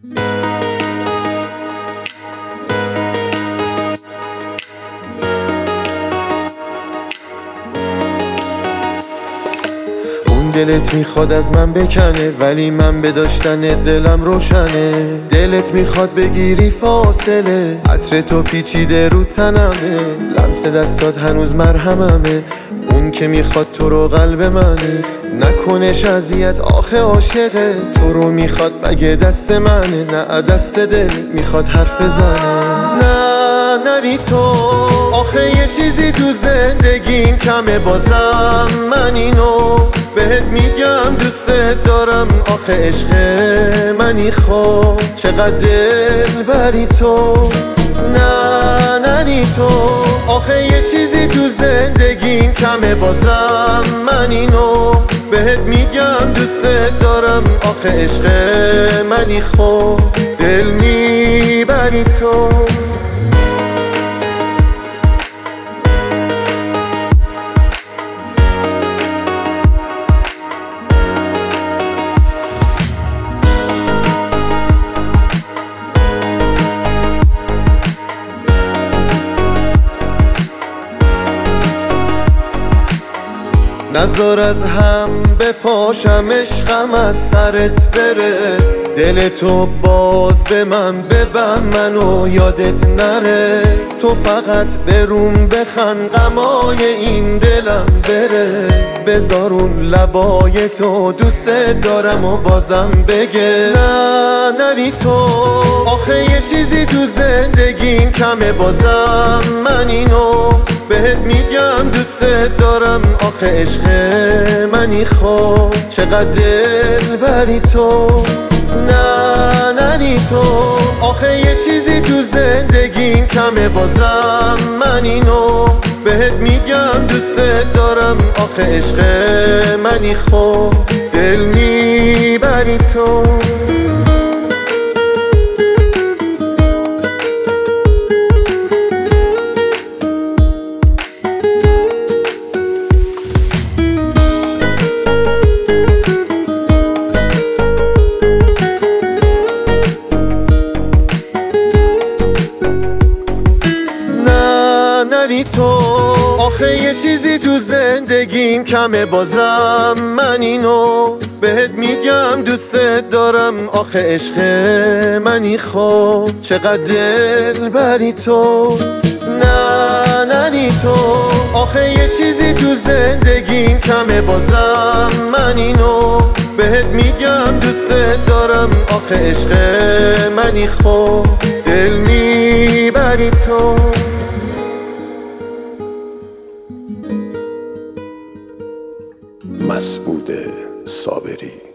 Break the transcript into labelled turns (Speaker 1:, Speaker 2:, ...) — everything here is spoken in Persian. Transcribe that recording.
Speaker 1: دلت میخواد از من بکنه ولی من به داشتن دلم روشنه. دلت میخواد بگیری فاصله، عطر تو پیچیده رو تنمه، لمس دستات هنوز مرهممه. اون که میخواد تو رو قلب منه، نکنش اذیت آخه عاشقه. تو رو میخواد مگه دست منه، نه دست دل میخواد حرف زنه. نه نری تو، آخه یه چیزی تو زندگیم کمه، بازم من اینو بهت میگم دوست دارم. آخه عشق منی خب چقدر دل بری تو. نه نری تو، آخه یه چیزی تو زندگیم کمه، بازم من اینو بهت میگم دوست دارم. آخه عشق منی خب دل میبری تو. نذار از هم بپاشم، عشقم از سرت بره. دل تو باز به من ببند، منو یادت نره. تو فقط بروم بخند، غمای این دلم بره. بذار اون لبای تو دوست دارم و بازم بگه. نه نری تو، آخه یه چیزی تو زندگیم کمه، بازم من اینو بهت میگم دوست دارم. آخه عشق منی خب چقدر دل بری تو. نه نری تو، آخه یه چیزی تو زندگیم کمه، بازم من اینو بهت میگم دوست دارم. آخه عشق منی خب دل میبری تو. نری تو، آخه یه چیزی تو زندگیم کمه، بازم من اینو بهت میگم دوست دارم. آخه عشق منی خب چقدر دل بری تو. نه نری تو، آخه یه چیزی تو زندگیم کمه، بازم من اینو بهت میگم دوست دارم. آخه عشق منی خب دل میبری تو.
Speaker 2: مسعود صابری.